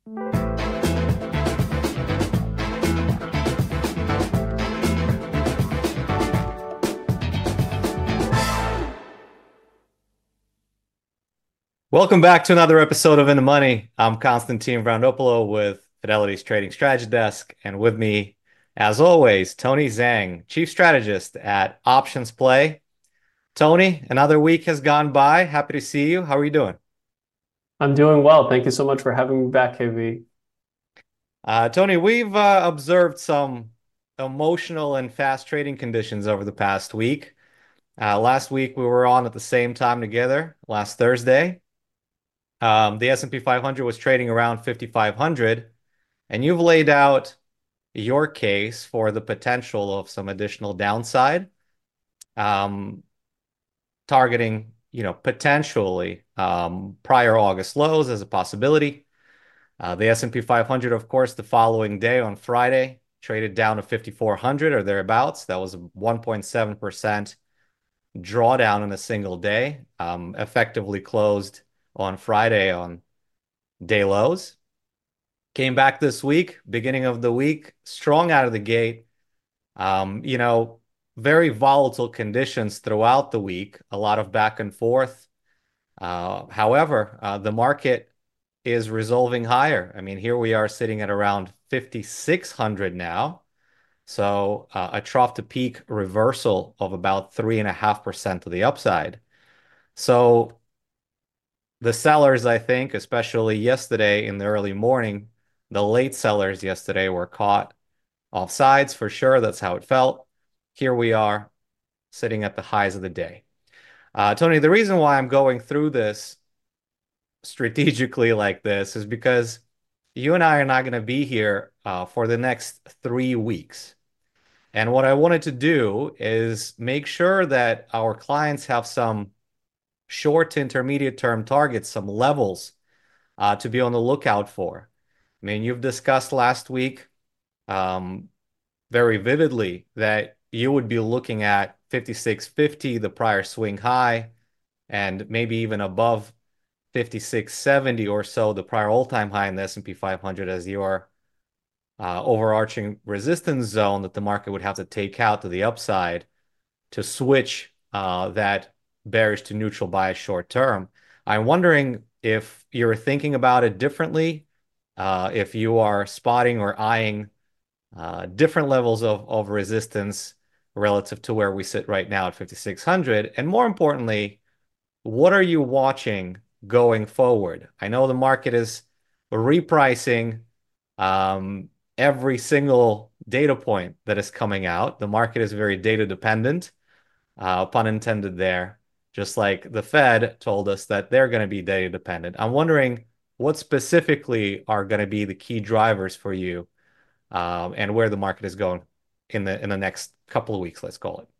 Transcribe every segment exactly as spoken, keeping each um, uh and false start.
Welcome back to another episode of In the Money. I'm Konstantin Vrounopoulos with Fidelity's Trading Strategy Desk, and with me, as always, Tony Zhang, Chief Strategist at Options Play. Tony, another week has gone by. Happy to see you. How are you doing? I'm doing well. Thank you so much for having me back, K V. Uh, Tony, we've uh, observed some emotional and fast trading conditions over the past week. Uh, last week, we were on at the same time together, last Thursday. Um, the S and P five hundred was trading around fifty-five hundred, and you've laid out your case for the potential of some additional downside, um, targeting, you know, potentially um, prior August lows as a possibility. Uh, the S and P five hundred, of course, the following day on Friday, traded down to fifty-four hundred or thereabouts. That was a one point seven percent drawdown in a single day, um, effectively closed on Friday on day lows. Came back this week, beginning of the week, strong out of the gate. Um, you know, very volatile conditions throughout the week, a lot of back and forth. Uh, however, uh, the market is resolving higher. I mean, here we are sitting at around fifty-six hundred now. So uh, a trough to peak reversal of about three and a half percent to the upside. So the sellers, I think, especially yesterday in the early morning, the late sellers yesterday were caught off sides for sure. That's how it felt. Here we are sitting at the highs of the day. Uh, Tony, the reason why I'm going through this strategically like this is because you and I are not going to be here uh, for the next three weeks. And what I wanted to do is make sure that our clients have some short to intermediate term targets, some levels uh, to be on the lookout for. I mean, you've discussed last week um, very vividly that you would be looking at fifty-six fifty, the prior swing high, and maybe even above fifty-six seventy or so, the prior all-time high in the S and P five hundred as your uh, overarching resistance zone that the market would have to take out to the upside to switch uh, that bearish to neutral bias short term. I'm wondering if you're thinking about it differently, uh, if you are spotting or eyeing uh, different levels of, of resistance relative to where we sit right now at fifty-six hundred. And more importantly, what are you watching going forward? I know the market is repricing um, every single data point that is coming out. The market is very data dependent, uh, pun intended there, just like the Fed told us that they're going to be data dependent. I'm wondering what specifically are going to be the key drivers for you um, and where the market is going in the in the next couple of weeks, let's call it.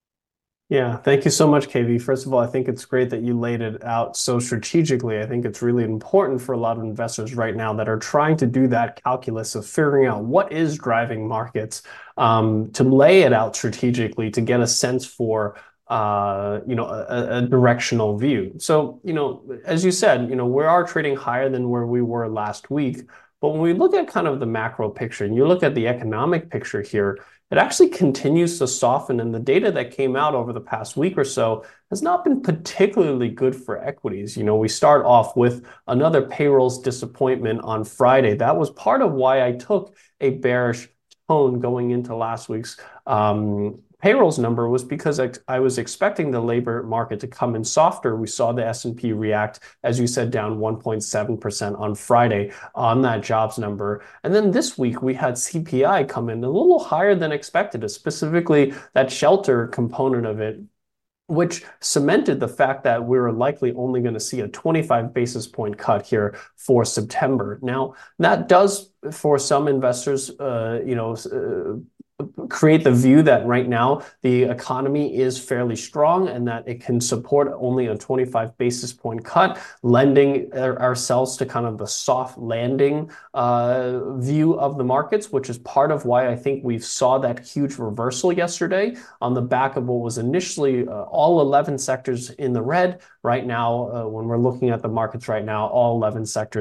Yeah, thank you so much, K V. First of all, I think it's great that you laid it out so strategically. I think it's really important for a lot of investors right now that are trying to do that calculus of figuring out what is driving markets, um, to lay it out strategically to get a sense for uh, you know, a, a directional view. So, you know, as you said, you know, we are trading higher than where we were last week. But when we look at kind of the macro picture and you look at the economic picture here, it actually continues to soften. And the data that came out over the past week or so has not been particularly good for equities. You know, we start off with another payrolls disappointment on Friday. That was part of why I took a bearish tone going into last week's um, payrolls number was because I, I was expecting the labor market to come in softer. We saw the S and P react, as you said, down one point seven percent on Friday on that jobs number. And then this week we had C P I come in a little higher than expected, specifically that shelter component of it, which cemented the fact that we were likely only going to see a twenty-five basis point cut here for September. Now, that does, for some investors, uh, you know, uh, create the view that right now the economy is fairly strong and that it can support only a twenty-five basis point cut, lending ourselves to kind of the soft landing uh, view of the markets, which is part of why I think we saw that huge reversal yesterday on the back of what was initially uh, all eleven sectors in the red. Right now, uh, when we're looking at the markets right now, all eleven sectors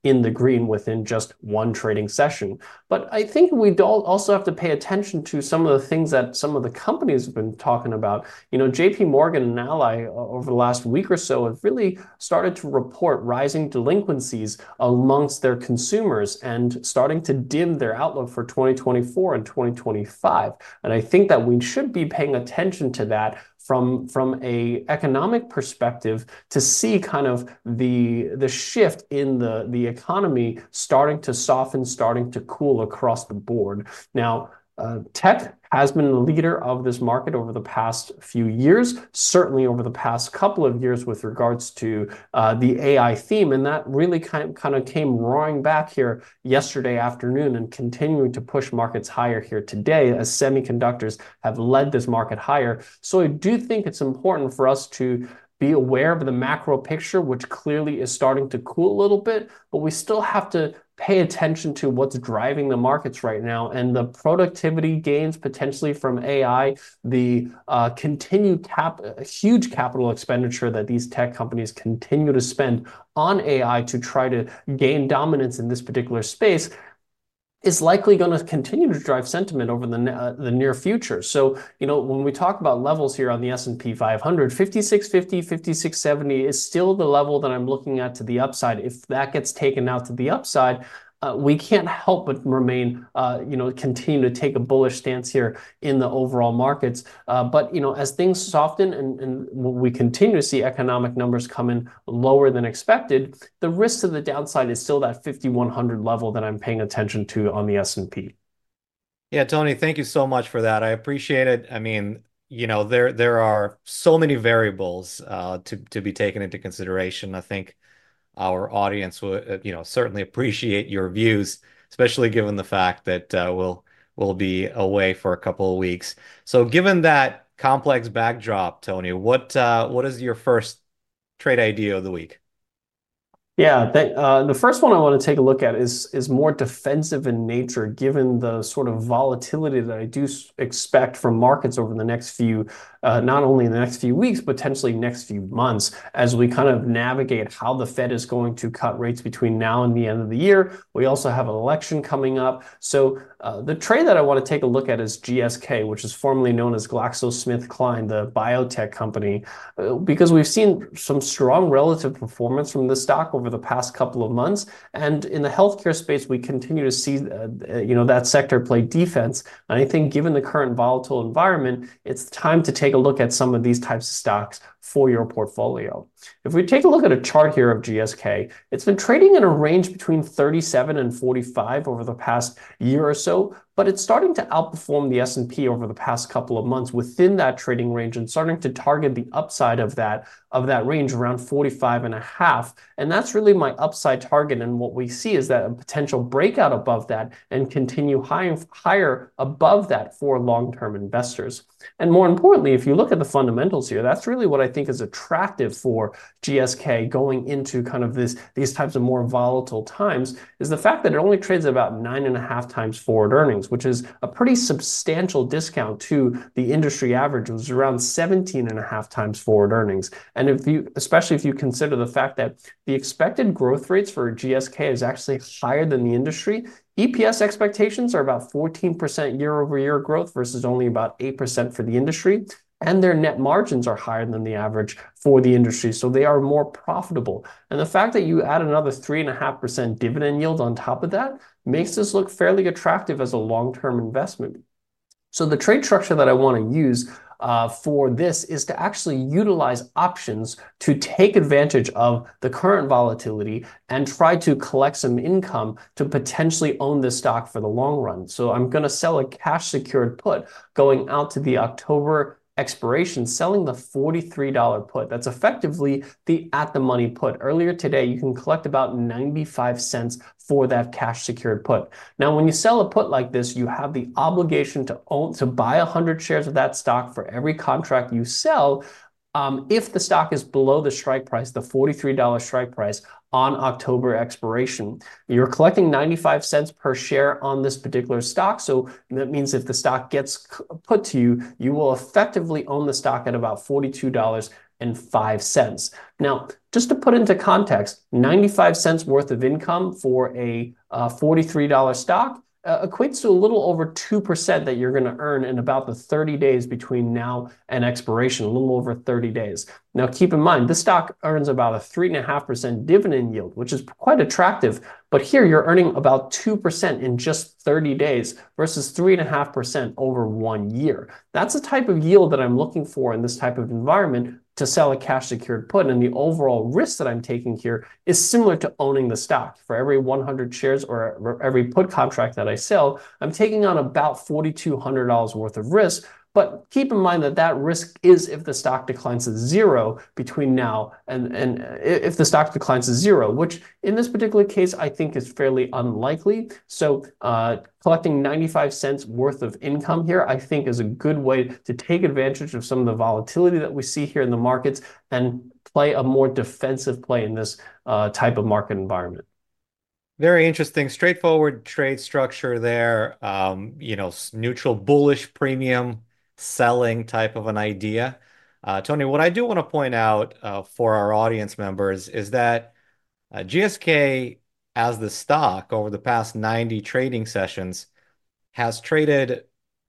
in the green within just one trading session. But I think we also have to pay attention to some of the things that some of the companies have been talking about. You know, J P Morgan and Ally uh, over the last week or so have really started to report rising delinquencies amongst their consumers and starting to dim their outlook for twenty twenty-four and twenty twenty-five. And I think that we should be paying attention to that from from a economic perspective to see kind of the the shift in the the economy starting to soften, starting to cool across the board. Now, uh, tech has been the leader of this market over the past few years, certainly over the past couple of years with regards to uh, the A I theme. And that really kind of, kind of came roaring back here yesterday afternoon and continuing to push markets higher here today as semiconductors have led this market higher. So I do think it's important for us to be aware of the macro picture, which clearly is starting to cool a little bit, but we still have to pay attention to what's driving the markets right now and the productivity gains potentially from A I, the uh, continued cap, huge capital expenditure that these tech companies continue to spend on A I to try to gain dominance in this particular space is likely going to continue to drive sentiment over the, uh, the near future. So, you know, when we talk about levels here on the S and P five hundred, fifty-six fifty, fifty-six seventy is still the level that I'm looking at to the upside. If that gets taken out to the upside, uh, we can't help but remain, uh, you know, continue to take a bullish stance here in the overall markets. Uh, but, you know, as things soften and, and we continue to see economic numbers come in lower than expected, the risk to the downside is still that fifty-one hundred level that I'm paying attention to on the S and P. Yeah, Tony, thank you so much for that. I appreciate it. I mean, you know, there there are so many variables uh, to to be taken into consideration. I think our audience would, uh, you know, certainly appreciate your views, especially given the fact that uh, we'll we'll be away for a couple of weeks. So, given that complex backdrop, Tony, what uh, what is your first trade idea of the week? Yeah, that, uh, the first one I want to take a look at is is more defensive in nature, given the sort of volatility that I do expect from markets over the next few, uh, not only in the next few weeks, potentially next few months, as we kind of navigate how the Fed is going to cut rates between now and the end of the year. We also have an election coming up. So uh, the trade that I want to take a look at is G S K, which is formerly known as GlaxoSmithKline, the biotech company, uh, because we've seen some strong relative performance from the stock over the past couple of months. And in the healthcare space, we continue to see, uh, you know, that sector play defense. And I think given the current volatile environment, it's time to take a look at some of these types of stocks for your portfolio. If we take a look at a chart here of G S K, it's been trading in a range between thirty-seven and forty-five over the past year or so, but it's starting to outperform the S and P over the past couple of months within that trading range and starting to target the upside of that of that range around forty-five and a half. And that's really my upside target. And what we see is that a potential breakout above that and continue high, higher above that for long-term investors. And more importantly, if you look at the fundamentals here, that's really what I think is attractive for G S K going into kind of this these types of more volatile times is the fact that it only trades about nine and a half times forward earnings, which is a pretty substantial discount to the industry average, which was around seventeen and a half times forward earnings. And if you, especially if you consider the fact that the expected growth rates for G S K is actually higher than the industry, E P S expectations are about fourteen percent year over year growth versus only about eight percent for the industry. And their net margins are higher than the average for the industry. So they are more profitable. And the fact that you add another three point five percent dividend yield on top of that makes this look fairly attractive as a long-term investment. So the trade structure that I want to use Uh, for this is to actually utilize options to take advantage of the current volatility and try to collect some income to potentially own this stock for the long run. So I'm going to sell a cash secured put going out to the October expiration, selling the forty-three dollar put. That's effectively the at the money put. Earlier today, you can collect about ninety-five cents for that cash secured put. Now, when you sell a put like this, you have the obligation to own, to buy one hundred shares of that stock for every contract you sell. Um, if the stock is below the strike price, the forty-three dollar strike price on October expiration, you're collecting ninety-five cents per share on this particular stock. So that means if the stock gets put to you, you will effectively own the stock at about forty-two dollars five cents. Now, just to put into context, ninety-five cents worth of income for a uh, forty-three dollar stock uh, equates to a little over two percent that you're going to earn in about the thirty days between now and expiration, a little over thirty days. Now, keep in mind, this stock earns about a three point five percent dividend yield, which is quite attractive. But here you're earning about two percent in just thirty days versus three point five percent over one year. That's the type of yield that I'm looking for in this type of environment to sell a cash secured put. And the overall risk that I'm taking here is similar to owning the stock. For every one hundred shares or every put contract that I sell, I'm taking on about four thousand two hundred dollars worth of risk. But keep in mind that that risk is if the stock declines to zero between now and, and if the stock declines to zero, which in this particular case, I think is fairly unlikely. So uh, collecting ninety-five cents worth of income here, I think is a good way to take advantage of some of the volatility that we see here in the markets and play a more defensive play in this uh, type of market environment. Very interesting, straightforward trade structure there. Um, you know, neutral bullish premium selling type of an idea. Uh, Tony, what I do want to point out uh, for our audience members is that uh, G S K as the stock over the past ninety trading sessions has traded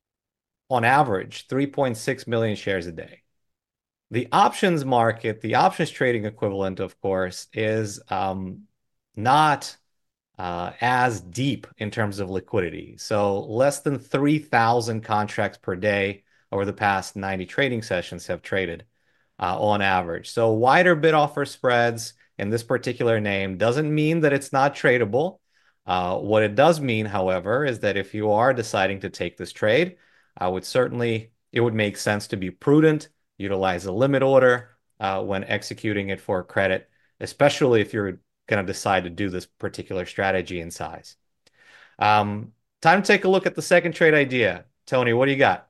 on average three point six million shares a day. The options market, the options trading equivalent, of course, is um, not uh, as deep in terms of liquidity. So less than three thousand contracts per day over the past ninety trading sessions have traded uh, on average. So wider bid offer spreads in this particular name doesn't mean that it's not tradable. Uh, what it does mean, however, is that if you are deciding to take this trade, I would certainly, it would make sense to be prudent, utilize a limit order uh, when executing it for credit, especially if you're going to decide to do this particular strategy in size. Um, time to take a look at the second trade idea. Tony, what do you got?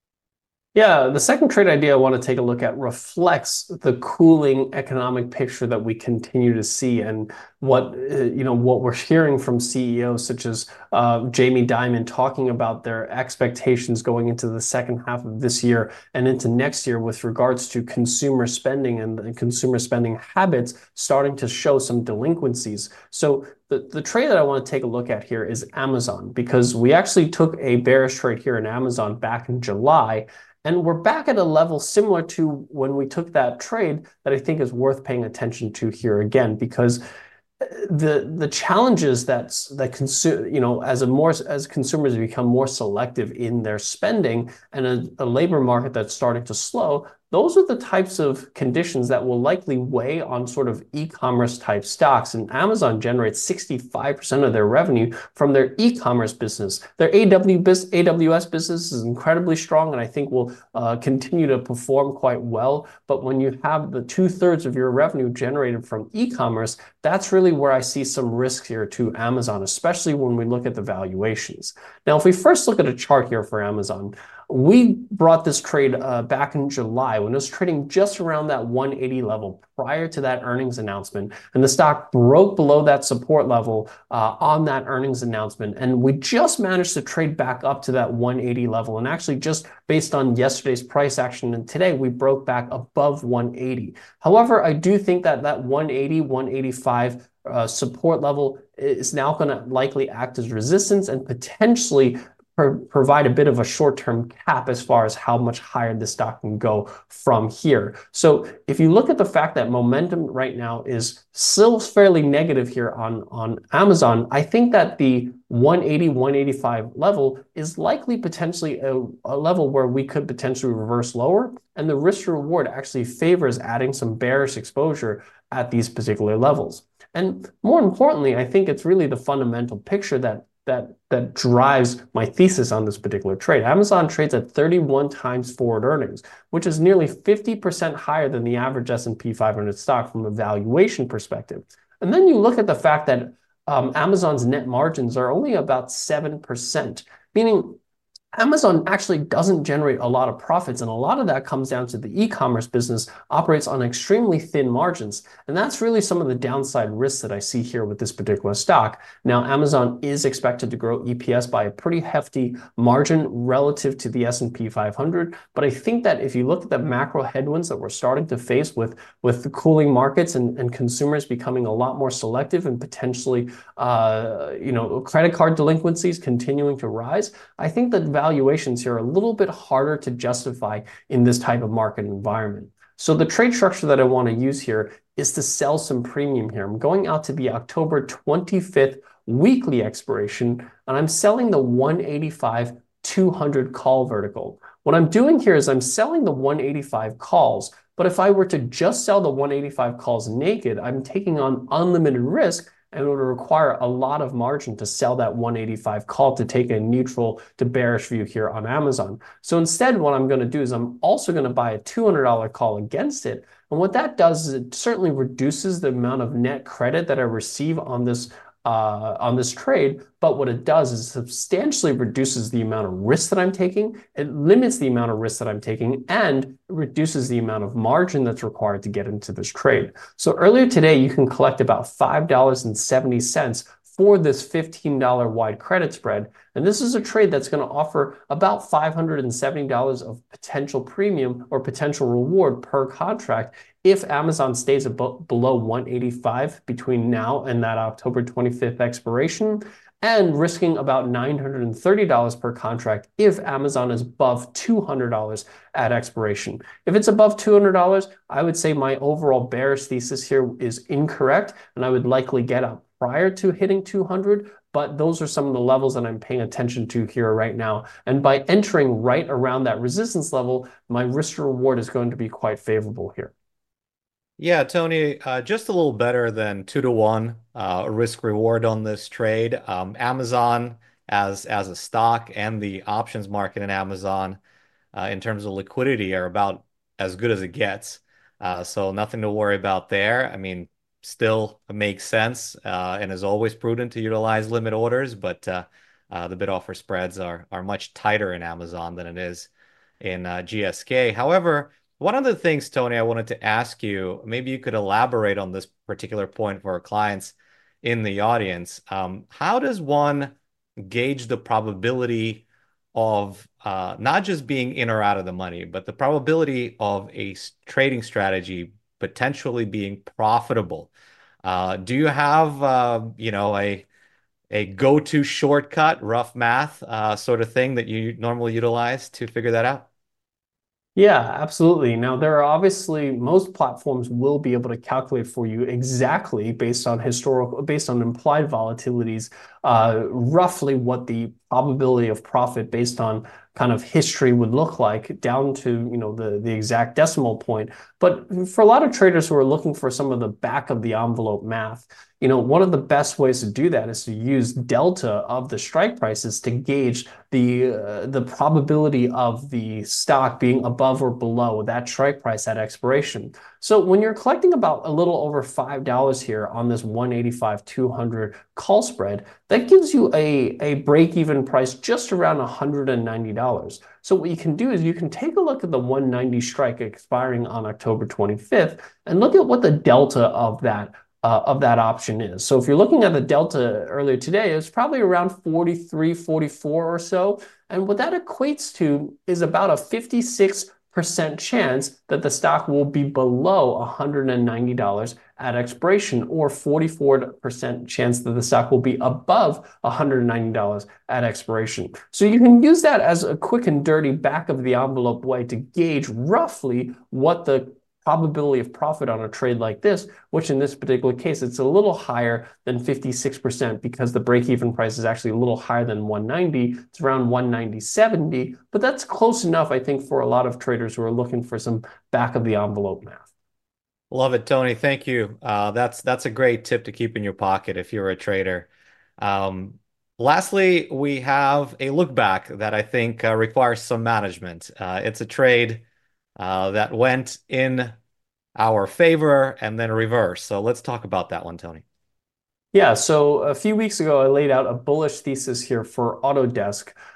Yeah, the second trade idea I want to take a look at reflects the cooling economic picture that we continue to see and what uh, you know what we're hearing from C E Os such as uh, Jamie Dimon talking about their expectations going into the second half of this year and into next year with regards to consumer spending and, and consumer spending habits starting to show some delinquencies. So the, the trade that I want to take a look at here is Amazon, because we actually took a bearish trade here in Amazon back in July. And we're back at a level similar to when we took that trade that I think is worth paying attention to here again, because the the challenges that's that consume you know as a more as consumers become more selective in their spending and a, a labor market that's starting to slow, those are the types of conditions that will likely weigh on sort of e-commerce type stocks. And Amazon generates sixty-five percent of their revenue from their e-commerce business. Their A W S business is incredibly strong and I think will uh, continue to perform quite well. But when you have the two thirds of your revenue generated from e-commerce, that's really where I see some risk here to Amazon, especially when we look at the valuations. Now, if we first look at a chart here for Amazon, we brought this trade uh, back in July when it was trading just around that one eighty level prior to that earnings announcement. And the stock broke below that support level uh, on that earnings announcement. And we just managed to trade back up to that one eighty level. And actually just based on yesterday's price action and today, we broke back above one eighty. However, I do think that that one eighty, one eighty-five uh, support level is now going to likely act as resistance and potentially provide a bit of a short-term cap as far as how much higher the stock can go from here. So if you look at the fact that momentum right now is still fairly negative here on, on Amazon, I think that the one eighty, one eighty-five level is likely potentially a, a level where we could potentially reverse lower, and the risk reward actually favors adding some bearish exposure at these particular levels. And more importantly, I think it's really the fundamental picture that that that drives my thesis on this particular trade. Amazon trades at thirty-one times forward earnings, which is nearly fifty percent higher than the average S and P five hundred stock from a valuation perspective. And then you look at the fact that um, Amazon's net margins are only about seven percent, meaning Amazon actually doesn't generate a lot of profits, and a lot of that comes down to the e-commerce business operates on extremely thin margins. And that's really some of the downside risks that I see here with this particular stock. Now, Amazon is expected to grow E P S by a pretty hefty margin relative to the S and P five hundred. But I think that if you look at the macro headwinds that we're starting to face with, with the cooling markets and, and consumers becoming a lot more selective and potentially, uh, you know, credit card delinquencies continuing to rise, I think that valuations here are a little bit harder to justify in this type of market environment. So the trade structure that I want to use here is to sell some premium here. I'm going out to the October twenty-fifth weekly expiration, and I'm selling the one eighty-five two hundred call vertical. What I'm doing here is I'm selling the one eighty-five calls, but if I were to just sell the one eighty-five calls naked, I'm taking on unlimited risk and it would require a lot of margin to sell that one eighty-five call to take a neutral to bearish view here on Amazon. So instead, what I'm going to do is I'm also going to buy a two hundred dollar call against it. And what that does is it certainly reduces the amount of net credit that I receive on this uh, on this trade. But what it does is substantially reduces the amount of risk that I'm taking. It limits the amount of risk that I'm taking and reduces the amount of margin that's required to get into this trade. So earlier today, you can collect about five dollars and seventy cents for this fifteen dollar wide credit spread. And this is a trade that's going to offer about five hundred seventy dollars of potential premium or potential reward per contract if Amazon stays below one eighty-five between now and that October twenty-fifth expiration, and risking about nine hundred thirty dollars per contract if Amazon is above two hundred dollars at expiration. If it's above two hundred dollars, I would say my overall bearish thesis here is incorrect, and I would likely get up prior to hitting two hundred, but those are some of the levels that I'm paying attention to here right now. And by entering right around that resistance level, my risk to reward is going to be quite favorable here. Yeah, Tony, uh, just a little better than two to one uh, risk reward on this trade. Um, Amazon as as a stock and the options market in Amazon uh, in terms of liquidity are about as good as it gets. Uh, so nothing to worry about there. I mean, still makes sense uh, and is always prudent to utilize limit orders, but uh, uh, the bid offer spreads are are much tighter in Amazon than it is in uh, G S K. However, one of the things, Tony, I wanted to ask you, maybe you could elaborate on this particular point for our clients in the audience. Um, how does one gauge the probability of uh, not just being in or out of the money, but the probability of a s- trading strategy potentially being profitable? Uh, do you have, uh, you know, a a go-to shortcut, rough math uh, sort of thing that you normally utilize to figure that out? Yeah, absolutely. Now, there are obviously most platforms will be able to calculate for you exactly based on historical, based on implied volatilities, uh, roughly what the probability of profit based on kind of history would look like down to, you know, the, the exact decimal point. But for a lot of traders who are looking for some of the back of the envelope math, you know, one of the best ways to do that is to use delta of the strike prices to gauge the uh, the probability of the stock being above or below that strike price at expiration. So when you're collecting about a little over five dollars here on this one eighty-five two hundred call spread, that gives you a, a break-even price just around one hundred ninety dollars. So what you can do is you can take a look at the one ninety strike expiring on October twenty-fifth and look at what the delta of that uh, of that option is. So if you're looking at the delta earlier today, it's probably around forty-three, forty-four or so. And what that equates to is about a fifty-six percent chance that the stock will be below one hundred ninety dollars at expiration, or forty-four percent chance that the stock will be above one hundred ninety dollars at expiration. So you can use that as a quick and dirty back of the envelope way to gauge roughly what the probability of profit on a trade like this, which in this particular case, it's a little higher than fifty-six percent because the break-even price is actually a little higher than one ninety. It's around one ninety seventy, but that's close enough, I think, for a lot of traders who are looking for some back of the envelope math. Love it, Tony. Thank you. Uh, that's that's a great tip to keep in your pocket if you're a trader. Um, lastly, we have a look back that I think uh, requires some management. Uh, it's a trade uh, that went in our favor and then reverse. So let's talk about that one, Tony. Yeah, so a few weeks ago, I laid out a bullish thesis here for Autodesk.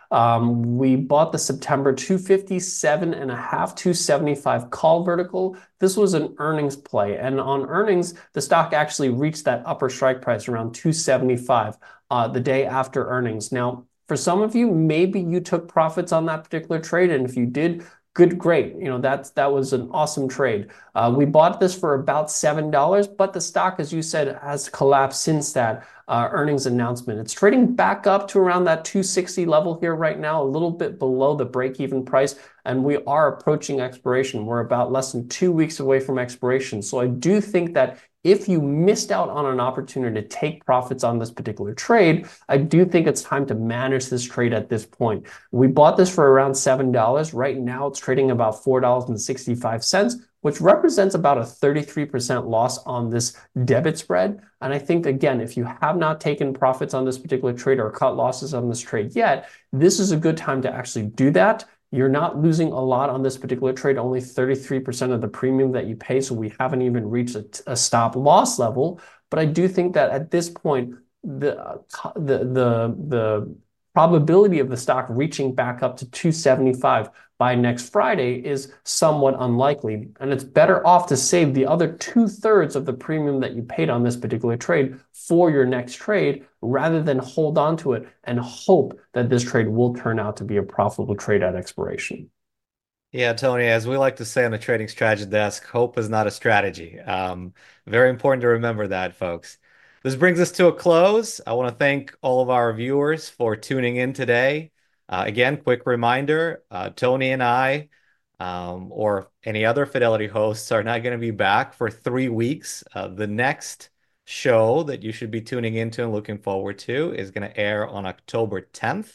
Um, we bought the September two fifty-seven and a half, two seventy-five call vertical. This was an earnings play. And on earnings, the stock actually reached that upper strike price around two seventy-five uh, the day after earnings. Now, for some of you, maybe you took profits on that particular trade. And if you did, good, great. You know, that's, that was an awesome trade. Uh, we bought this for about seven dollars, but the stock, as you said, has collapsed since that uh, earnings announcement. It's trading back up to around that two sixty level here right now, a little bit below the break-even price, and we are approaching expiration. We're about less than two weeks away from expiration. So I do think that if you missed out on an opportunity to take profits on this particular trade, I do think it's time to manage this trade at this point. We bought this for around seven dollars. Right now, it's trading about four dollars and sixty-five cents, which represents about a thirty-three percent loss on this debit spread. And I think, again, if you have not taken profits on this particular trade or cut losses on this trade yet, this is a good time to actually do that. You're not losing a lot on this particular trade, only thirty-three percent of the premium that you pay, so we haven't even reached a, a stop loss level. But I do think that at this point, the, uh, the, the, the probability of the stock reaching back up to two seventy-five by next Friday is somewhat unlikely. And it's better off to save the other two thirds of the premium that you paid on this particular trade for your next trade, rather than hold on to it and hope that this trade will turn out to be a profitable trade at expiration. Yeah, Tony, as we like to say on the trading strategy desk, hope is not a strategy. Um, very important to remember that, folks. This brings us to a close. I want to thank all of our viewers for tuning in today. Uh, again, quick reminder, uh, Tony and I, um, or any other Fidelity hosts, are not going to be back for three weeks. Uh, the next show that you should be tuning into and looking forward to is going to air on October tenth.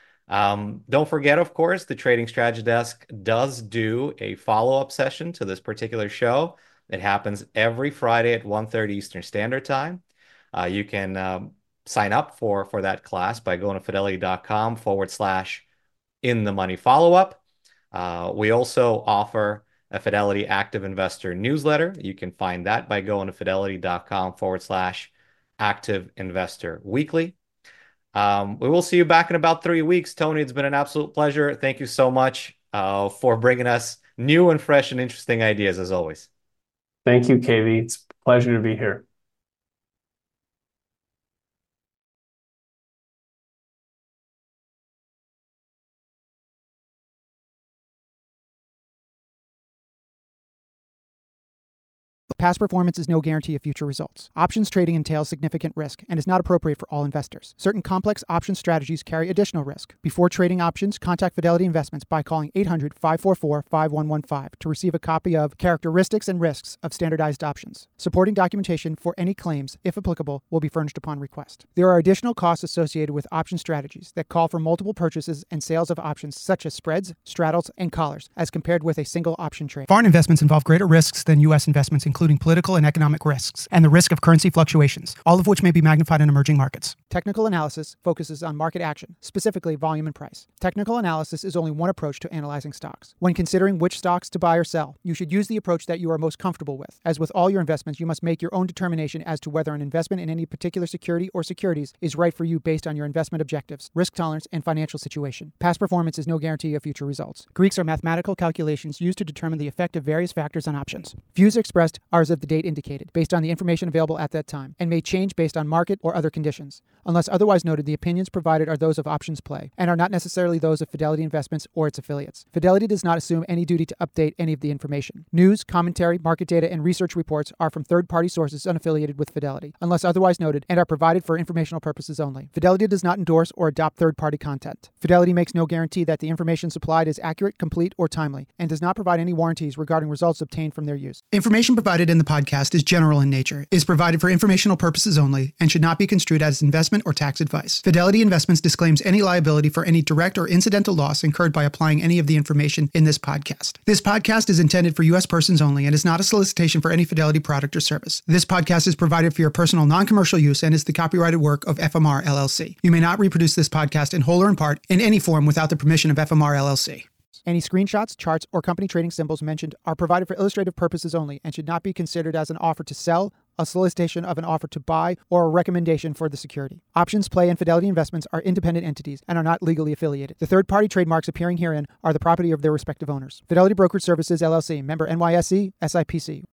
Um, don't forget, of course, the Trading Strategy Desk does do a follow-up session to this particular show. It happens every Friday at one thirty Eastern Standard Time. Uh, you can um, sign up for, for that class by going to fidelity.com forward slash in the money follow-up. Uh, we also offer a Fidelity Active Investor newsletter. You can find that by going to fidelity.com forward slash active investor weekly. Um, we will see you back in about three weeks. Tony, it's been an absolute pleasure. Thank you so much uh, for bringing us new and fresh and interesting ideas, as always. Thank you, K V. It's a pleasure to be here. Past performance is no guarantee of future results. Options trading entails significant risk and is not appropriate for all investors. Certain complex option strategies carry additional risk. Before trading options, contact Fidelity Investments by calling eight hundred, five four four, five one one five to receive a copy of Characteristics and Risks of Standardized Options. Supporting documentation for any claims, if applicable, will be furnished upon request. There are additional costs associated with option strategies that call for multiple purchases and sales of options such as spreads, straddles, and collars as compared with a single option trade. Foreign investments involve greater risks than U S investments, including political and economic risks, and the risk of currency fluctuations, all of which may be magnified in emerging markets. Technical analysis focuses on market action, specifically volume and price. Technical analysis is only one approach to analyzing stocks. When considering which stocks to buy or sell, you should use the approach that you are most comfortable with. As with all your investments, you must make your own determination as to whether an investment in any particular security or securities is right for you based on your investment objectives, risk tolerance, and financial situation. Past performance is no guarantee of future results. Greeks are mathematical calculations used to determine the effect of various factors on options. Views expressed are as of the date indicated, based on the information available at that time, and may change based on market or other conditions. Unless otherwise noted, the opinions provided are those of Options Play and are not necessarily those of Fidelity Investments or its affiliates. Fidelity does not assume any duty to update any of the information. News, commentary, market data, and research reports are from third-party sources unaffiliated with Fidelity, unless otherwise noted, and are provided for informational purposes only. Fidelity does not endorse or adopt third-party content. Fidelity makes no guarantee that the information supplied is accurate, complete, or timely, and does not provide any warranties regarding results obtained from their use. Information provided in the podcast is general in nature, is provided for informational purposes only, and should not be construed as investment or tax advice. Fidelity Investments disclaims any liability for any direct or incidental loss incurred by applying any of the information in this podcast. This podcast is intended for U S persons only and is not a solicitation for any Fidelity product or service. This podcast is provided for your personal non-commercial use and is the copyrighted work of F M R L L C. You may not reproduce this podcast in whole or in part in any form without the permission of F M R L L C. Any screenshots, charts, or company trading symbols mentioned are provided for illustrative purposes only and should not be considered as an offer to sell, a solicitation of an offer to buy, or a recommendation for the security. Options, Play, and Fidelity Investments are independent entities and are not legally affiliated. The third-party trademarks appearing herein are the property of their respective owners. Fidelity Brokerage Services, L L C, member N Y S E, S I P C.